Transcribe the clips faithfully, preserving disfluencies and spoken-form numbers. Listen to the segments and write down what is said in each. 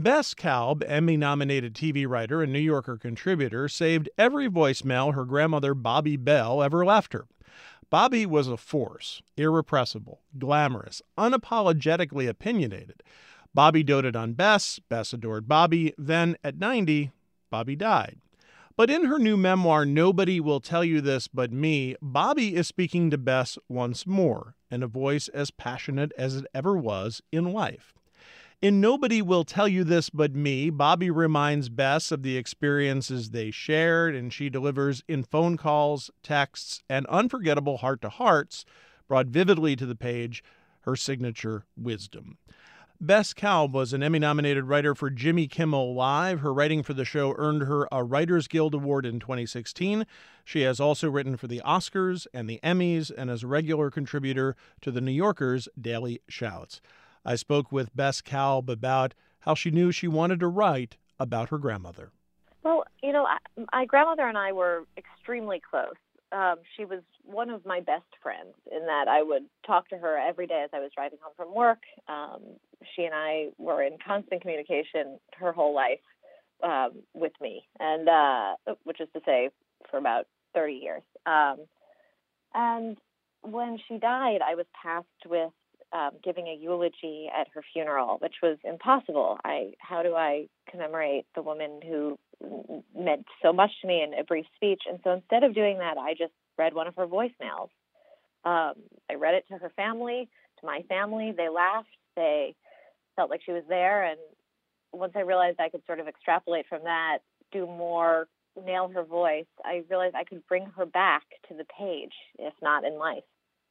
Bess Kalb, Emmy-nominated T V writer and New Yorker contributor, saved every voicemail her grandmother Bobby Bell ever left her. Bobby was a force, irrepressible, glamorous, unapologetically opinionated. Bobby doted on Bess, Bess adored Bobby, then at ninety, Bobby died. But in her new memoir, Nobody Will Tell You This But Me, Bobby is speaking to Bess once more, in a voice as passionate as it ever was in life. In Nobody Will Tell You This But Me, Bobby reminds Bess of the experiences they shared, and she delivers in phone calls, texts, and unforgettable heart-to-hearts, brought vividly to the page, her signature wisdom. Bess Kalb was an Emmy-nominated writer for Jimmy Kimmel Live. Her writing for the show earned her a Writers Guild Award in twenty sixteen. She has also written for the Oscars and the Emmys and is a regular contributor to The New Yorker's Daily Shouts. I spoke with Bess Kalb about how she knew she wanted to write about her grandmother. Well, you know, I, my grandmother and I were extremely close. Um, she was one of my best friends in that I would talk to her every day as I was driving home from work. Um, she and I were in constant communication her whole life um, with me, and uh, which is to say for about thirty years. Um, and when she died, I was tasked with Um, giving a eulogy at her funeral, which was impossible. I, how do I commemorate the woman who meant so much to me in a brief speech? And so instead of doing that, I just read one of her voicemails. Um, I read it to her family, to my family. They laughed. They felt like she was there. And once I realized I could sort of extrapolate from that, do more, nail her voice, I realized I could bring her back to the page, if not in life.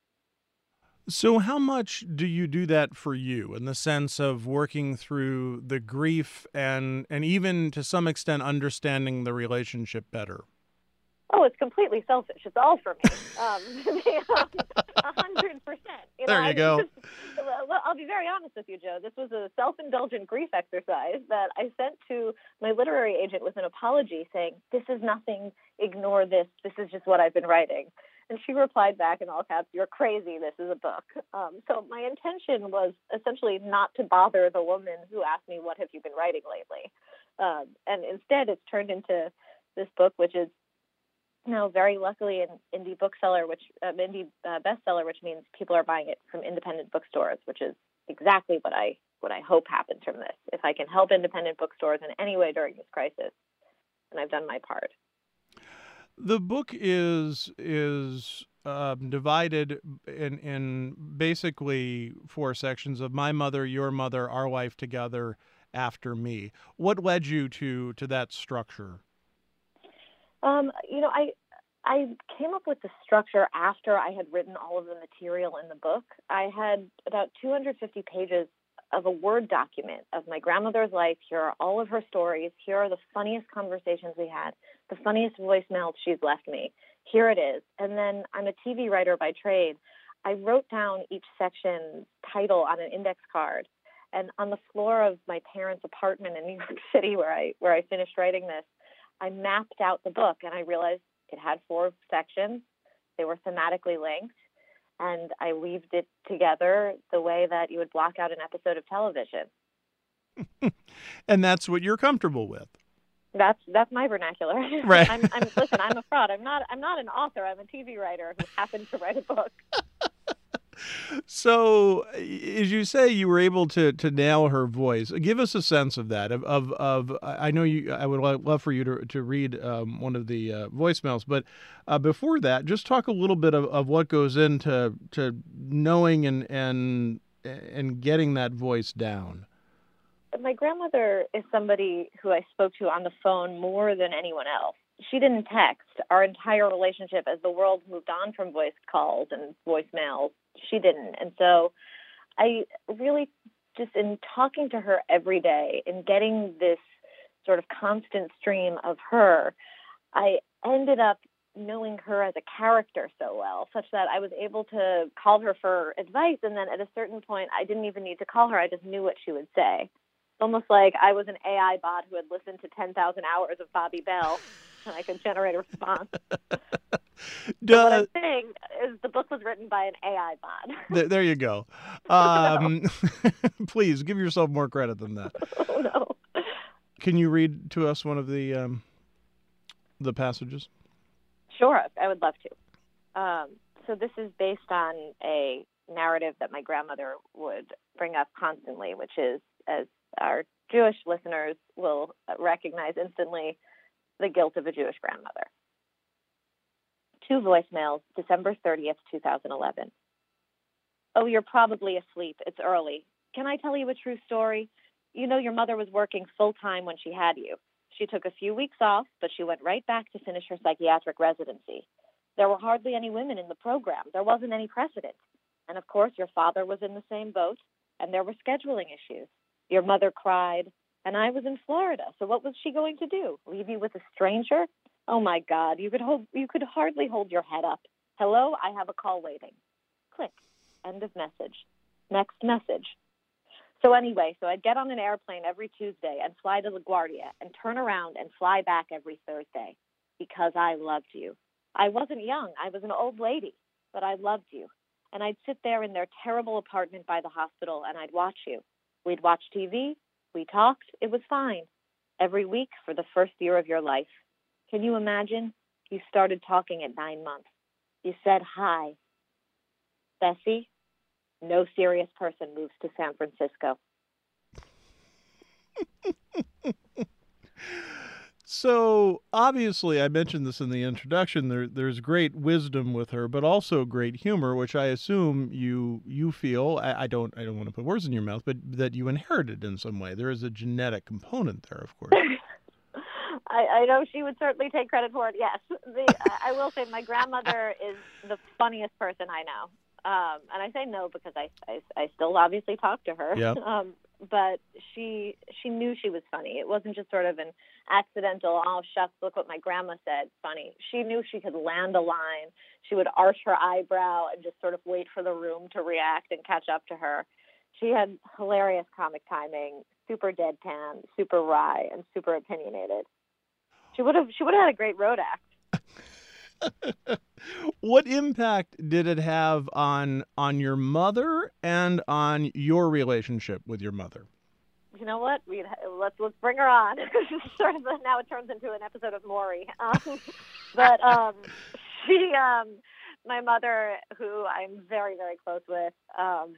So how much do you do that for you in the sense of working through the grief and and even to some extent understanding the relationship better? Oh, it's completely selfish. It's all for me. Um, a hundred percent. You know, there you I, go. Well, I'll be very honest with you, Joe. This was a self-indulgent grief exercise that I sent to my literary agent with an apology saying, this is nothing, ignore this. This is just what I've been writing. And she replied back in all caps, you're crazy, this is a book. Um, so my intention was essentially not to bother the woman who asked me, what have you been writing lately? Um, and instead it's turned into this book, which is, you know, very luckily an indie bookseller, which um, indie uh, bestseller, which means people are buying it from independent bookstores, which is exactly what I what I hope happens from this. If I can help independent bookstores in any way during this crisis, then I've done my part. The book is is um, divided in in basically four sections of my mother, your mother, our life together, after me. What led you to to that structure? Um, you know, I I came up with the structure after I had written all of the material in the book. I had about two hundred fifty pages of a Word document of my grandmother's life. Here are all of her stories. Here are the funniest conversations we had, the funniest voicemails she's left me. Here it is. And then I'm a T V writer by trade. I wrote down each section's title on an index card. And on the floor of my parents' apartment in New York City, where I where I finished writing this, I mapped out the book, and I realized it had four sections. They were thematically linked. And I weaved it together the way that you would block out an episode of television. And that's what you're comfortable with. That's that's my vernacular. Right. I'm, I'm listen. I'm a fraud. I'm not. I'm not an author. I'm a T V writer who happened to write a book. So, as you say, you were able to to nail her voice. Give us a sense of that. Of of, of I know you. I would love for you to to read um, one of the uh, voicemails, but uh, before that, just talk a little bit of, of what goes into to knowing and and and getting that voice down. My grandmother is somebody who I spoke to on the phone more than anyone else. She didn't text. Our entire relationship, as the world moved on from voice calls and voicemails, she didn't. And so I really just in talking to her every day and getting this sort of constant stream of her, I ended up knowing her as a character so well, such that I was able to call her for advice. And then at a certain point, I didn't even need to call her. I just knew what she would say. It's almost like I was an A I bot who had listened to ten thousand hours of Bobby Bell, and I could generate a response. Duh. What I'm saying is the book was written by an A I bot. There, there you go. Um, please give yourself more credit than that. Oh, no. Can you read to us one of the um, the passages? Sure, I would love to. Um, so this is based on a narrative that my grandmother would bring up constantly, which is, as our Jewish listeners will recognize instantly, the guilt of a Jewish grandmother. Two voicemails, December thirtieth, twenty eleven. Oh, you're probably asleep. It's early. Can I tell you a true story? You know your mother was working full-time when she had you. She took a few weeks off, but she went right back to finish her psychiatric residency. There were hardly any women in the program. There wasn't any precedent. And of course, your father was in the same boat, and there were scheduling issues. Your mother cried, and I was in Florida. So what was she going to do? Leave you with a stranger? Oh my God, you could hold, you could hardly hold your head up. Hello, I have a call waiting. Click. End of message. Next message. So anyway, so I'd get on an airplane every Tuesday and fly to LaGuardia and turn around and fly back every Thursday because I loved you. I wasn't young. I was an old lady, but I loved you. And I'd sit there in their terrible apartment by the hospital and I'd watch you. We'd watch T V. We talked. It was fine. Every week for the first year of your life. Can you imagine? You started talking at nine months. You said hi. Bessie, no serious person moves to San Francisco. So, obviously, I mentioned this in the introduction, there, there's great wisdom with her, but also great humor, which I assume you you feel, I, I don't I don't want to put words in your mouth, but that you inherited in some way. There is a genetic component there, of course. I, I know she would certainly take credit for it, yes. The, I will say my grandmother is the funniest person I know. Um, and I say no because I, I, I still obviously talk to her. Yeah. Um, but she she knew she was funny. It wasn't just sort of an accidental, oh, shucks, look what my grandma said, funny. She knew she could land a line. She would arch her eyebrow and just sort of wait for the room to react and catch up to her. She had hilarious comic timing, super deadpan, super wry, and super opinionated. She would have she would have had a great road act. What impact did it have on on your mother and on your relationship with your mother? You know what? We let's let's bring her on. Sort of now it turns into an episode of Maury. Um, but um, she, um, my mother, who I'm very very close with, um,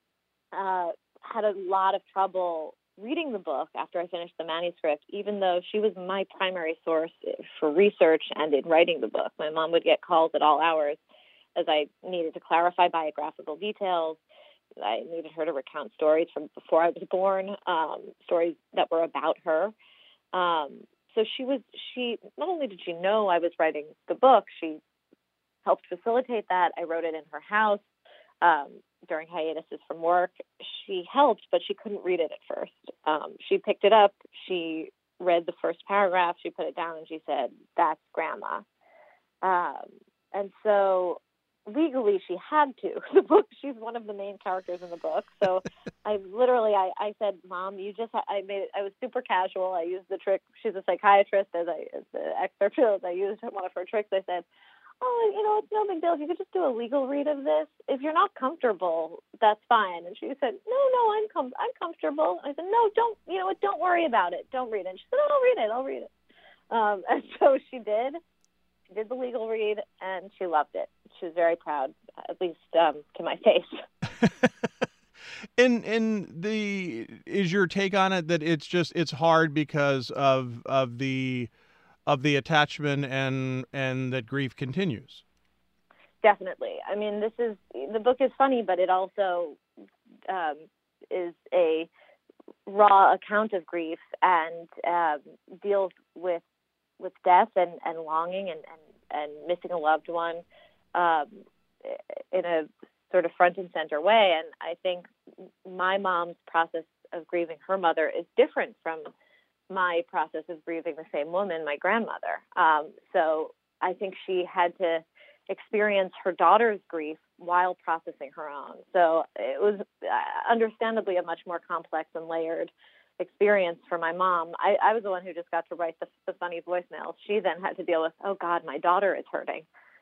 uh, had a lot of trouble reading the book after I finished the manuscript, even though she was my primary source for research and in writing the book. My mom would get calls at all hours as I needed to clarify biographical details. I needed her to recount stories from before I was born, um, stories that were about her. Um, so she was, she, not only did she know I was writing the book, she helped facilitate that. I wrote it in her house. Um, during hiatuses from work, she helped, but she couldn't read it at first. Um, she picked it up, she read the first paragraph, she put it down, and she said, "That's Grandma." Um, and so legally she had to. The book, she's one of the main characters in the book. So I literally, I, I said, "Mom, you just," I made it, I was super casual. I used the trick. She's a psychiatrist, as I, as the excerpt shows. I used one of her tricks. I said, "Oh, you know, it's no big deal. If you could just do a legal read of this, if you're not comfortable, that's fine." And she said, "No, no, I'm com- I'm comfortable." I said, "No, don't, you know what? Don't worry about it. Don't read it." And she said, "Oh, I'll read it. I'll read it." Um, and so she did. She did the legal read, and she loved it. She was very proud, at least um, to my face. And and the is your take on it that it's just it's hard because of of the of the attachment and and that grief continues? Definitely. I mean, this is the book is funny, but it also um, is a raw account of grief and um, deals with with death and, and longing and, and, and missing a loved one um, in a sort of front and center way. And I think my mom's process of grieving her mother is different from my process of grieving the same woman, my grandmother. Um, so I think she had to experience her daughter's grief while processing her own. So it was uh, understandably a much more complex and layered experience for my mom. I, I was the one who just got to write the, the funny voicemails. She then had to deal with, oh God, my daughter is hurting.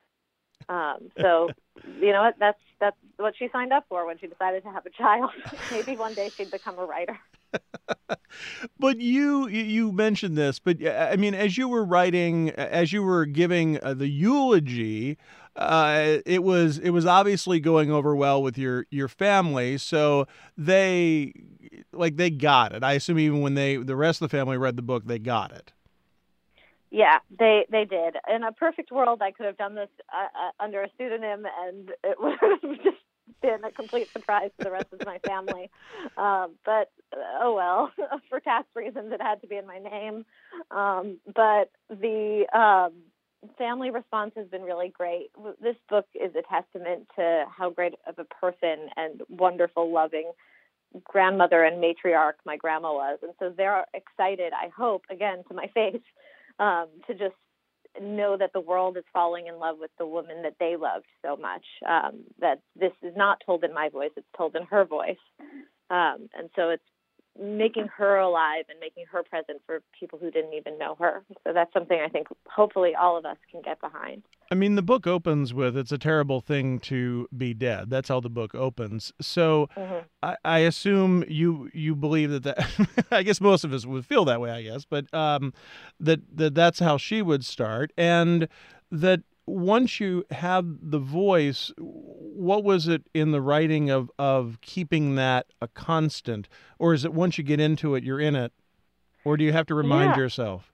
Um, so, you know what, that's, that's what she signed up for when she decided to have a child. Maybe one day she'd become a writer. But you you mentioned this, but uh, I mean, as you were writing, as you were giving uh, the eulogy, uh, it was it was obviously going over well with your your family. So they like they got it. I assume even when they the rest of the family read the book, they got it. Yeah, they they did. In a perfect world, I could have done this uh, uh, under a pseudonym, and it would have just been a complete surprise to the rest of my family. Um, but uh, oh well, for tax reasons, it had to be in my name. Um, but the um, family response has been really great. This book is a testament to how great of a person and wonderful, loving grandmother and matriarch my grandma was, and so they're excited. I hope, again, to my face. Um, to just know that the world is falling in love with the woman that they loved so much, um, that this is not told in my voice, it's told in her voice. Um, and so it's making her alive and making her present for people who didn't even know her. So that's something I think hopefully all of us can get behind. I mean, the book opens with "It's a terrible thing to be dead." That's how the book opens. So, Mm-hmm. I, I assume you you believe that that. I guess most of us would feel that way. I guess, but um, that that that's how she would start, and that once you have the voice, what was it in the writing of of keeping that a constant, or is it once you get into it, you're in it, or do you have to remind Yeah. yourself?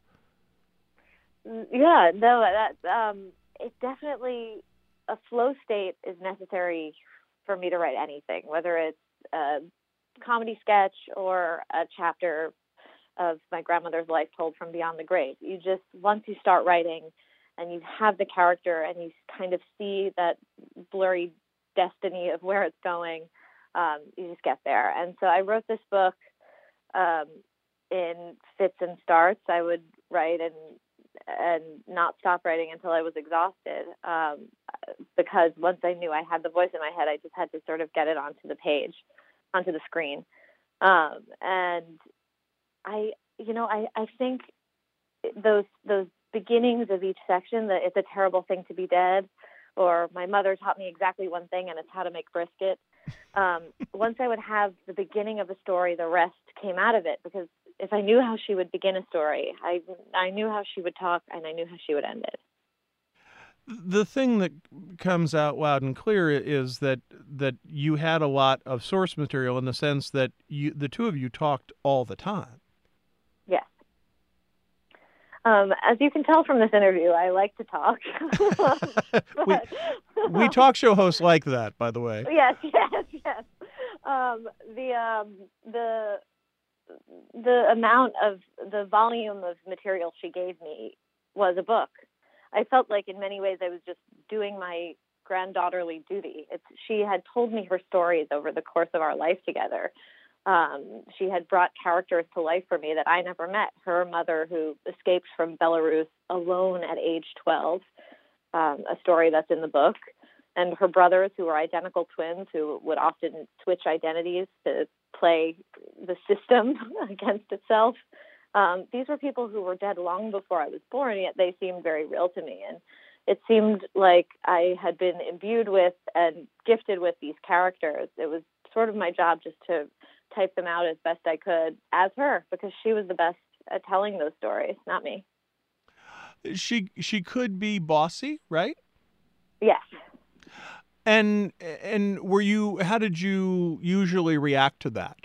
Yeah, no, that um, it definitely a flow state is necessary for me to write anything, whether it's a comedy sketch or a chapter of my grandmother's life told from beyond the grave. You just once you start writing and you have the character and you kind of see that blurry destiny of where it's going, um, you just get there. And so I wrote this book um, in fits and starts. I would write and and not stop writing until I was exhausted, um, because once I knew I had the voice in my head, I just had to sort of get it onto the page, onto the screen. Um, and I, you know, I, I think those those beginnings of each section, that it's a terrible thing to be dead, or my mother taught me exactly one thing, and it's how to make brisket. Um, once I would have the beginning of a story, the rest came out of it, because if I knew how she would begin a story, I I knew how she would talk, and I knew how she would end it. The thing that comes out loud and clear is that that you had a lot of source material in the sense that you the two of you talked all the time. Yes. Um, as you can tell from this interview, I like to talk. we but, we talk show hosts like that, by the way. Yes, yes, yes. Um, the um, the the amount of the volume of material she gave me was a book. I felt like in many ways I was just doing my granddaughterly duty. It's, she had told me her stories over the course of our life together. Um, she had brought characters to life for me that I never met. Her mother, who escaped from Belarus alone at age twelve, um, a story that's in the book, and her brothers, who were identical twins, who would often switch identities to play the system against itself. Um, these were people who were dead long before I was born, yet they seemed very real to me. And it seemed like I had been imbued with and gifted with these characters. It was sort of my job just to type them out as best I could as her, because she was the best at telling those stories, not me. She she could be bossy, right? Yes. And and were you? How did you usually react to that?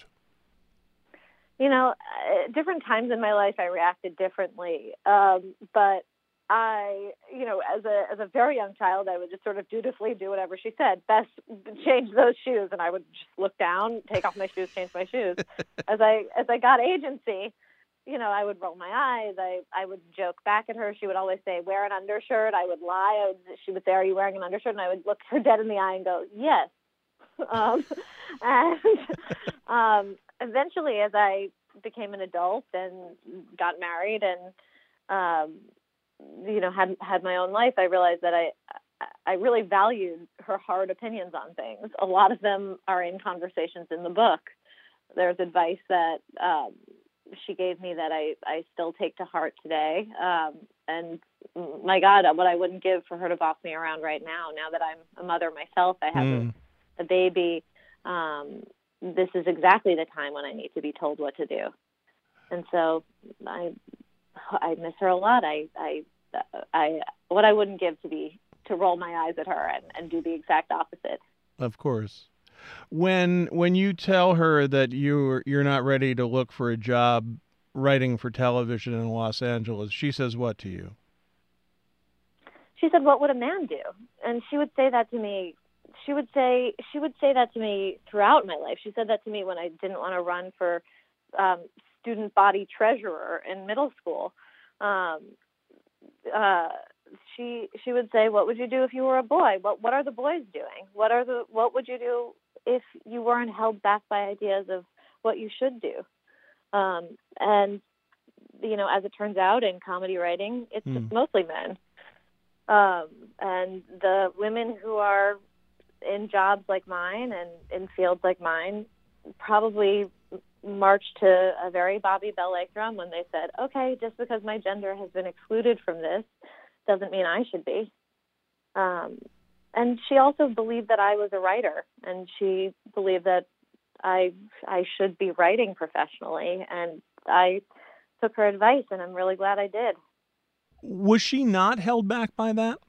You know, at different times in my life, I reacted differently. Um, but I, you know, as a as a very young child, I would just sort of dutifully do whatever she said. Best change those shoes, and I would just look down, take off my shoes, change my shoes. As I as I got agency, you know, I would roll my eyes. I, I would joke back at her. She would always say, "Wear an undershirt." I would lie. I would, she would say, "Are you wearing an undershirt?" And I would look her dead in the eye and go, "Yes." um, and um, eventually, as I became an adult and got married and um, you know had had my own life, I realized that I I really valued her hard opinions on things. A lot of them are in conversations in the book. There's advice that um, she gave me that I, I still take to heart today. Um, and my God, what I wouldn't give for her to boss me around right now, now that I'm a mother myself, I have Mm. a, a baby. Um, this is exactly the time when I need to be told what to do. And so I I miss her a lot. I I I what I wouldn't give to be to roll my eyes at her and, and do the exact opposite. Of course. When when you tell her that you're you're not ready to look for a job writing for television in Los Angeles, she says what to you? She said, "What would a man do?" And she would say that to me. She would say she would say that to me throughout my life. She said that to me when I didn't want to run for um, student body treasurer in middle school. Um, uh, she she would say, "What would you do if you were a boy? What what are the boys doing? What are the what would you do if you weren't held back by ideas of what you should do?" Um, and you know, as it turns out, in comedy writing, it's mm. mostly men. Um, and the women who are in jobs like mine and in fields like mine probably marched to a very Bobby Bell-like drum when they said, okay, just because my gender has been excluded from this doesn't mean I should be. Um, and she also believed that I was a writer, and she believed that I I should be writing professionally, and I took her advice, and I'm really glad I did. Was she not held back by that?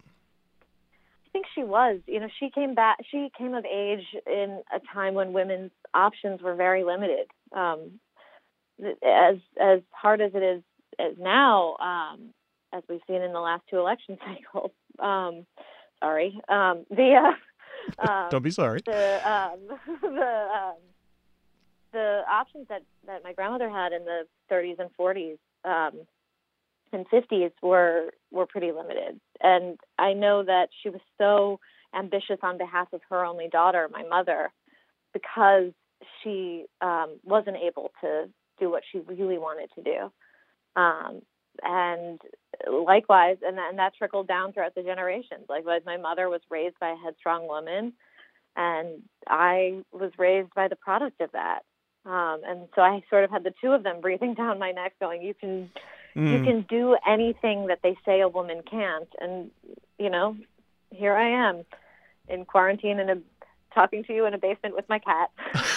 I think she was. You know, she came back. She came of age in a time when women's options were very limited. Um, as as hard as it is as now, um, as we've seen in the last two election cycles. Um, sorry, um, the uh, um, don't be sorry. The um, the um, the options that, that my grandmother had in the thirties and forties. Um, and fifties were were pretty limited. And I know that she was so ambitious on behalf of her only daughter, my mother, because she um, wasn't able to do what she really wanted to do. Um, and likewise, and that, and that trickled down throughout the generations. Likewise, my mother was raised by a headstrong woman, and I was raised by the product of that. Um, and so I sort of had the two of them breathing down my neck going, you can mm. you can do anything that they say a woman can't. And, you know, here I am in quarantine and talking to you in a basement with my cat.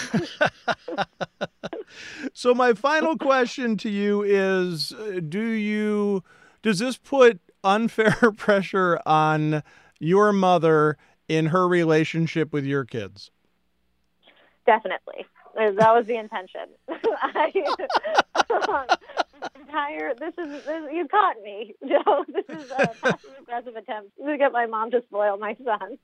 So my final question to you is, do you, does this put unfair pressure on your mother in her relationship with your kids? Definitely. That was the intention. I, um, entire, this is, this, you caught me. Joe. This is a passive aggressive attempt to get my mom to spoil my son.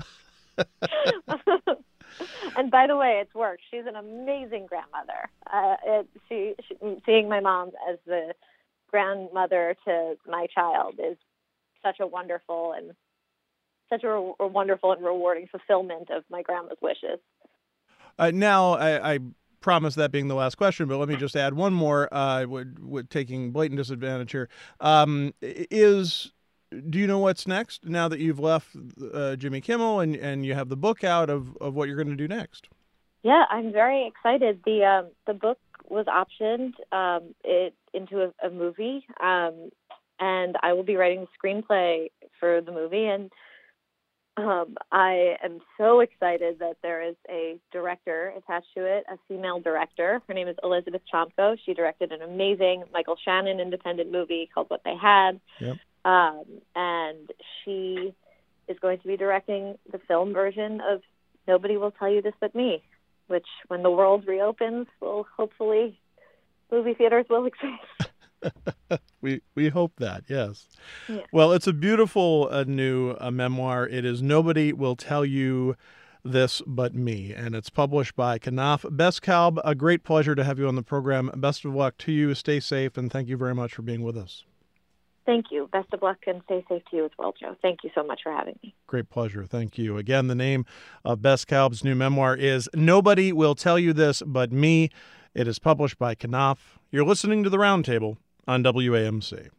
And by the way, it's worked. She's an amazing grandmother. Uh, it, she, she, seeing my mom as the grandmother to my child is such a wonderful and such a, a wonderful and rewarding fulfillment of my grandma's wishes. Uh, now, I, I promise that being the last question, but let me just add one more, uh, with, with taking blatant disadvantage here. Um, is, do you know what's next now that you've left uh, Jimmy Kimmel and, and you have the book out of, of what you're going to do next? Yeah, I'm very excited. The um, the book was optioned um, it into a, a movie, um, and I will be writing the screenplay for the movie, and Um, I am so excited that there is a director attached to it, a female director. Her name is Elizabeth Chomko. She directed an amazing Michael Shannon independent movie called What They Had. Yep. Um, and she is going to be directing the film version of Nobody Will Tell You This But Me, which when the world reopens, will hopefully movie theaters will exist. we we hope that, yes. Yeah. Well, it's a beautiful uh, new uh, memoir. It is Nobody Will Tell You This But Me, and it's published by Knopf. Bess Kalb, a great pleasure to have you on the program. Best of luck to you. Stay safe, and thank you very much for being with us. Thank you. Best of luck, and stay safe to you as well, Joe. Thank you so much for having me. Great pleasure. Thank you. Again, the name of Bess Kalb's new memoir is Nobody Will Tell You This But Me. It is published by Knopf. You're listening to The Roundtable on W A M C.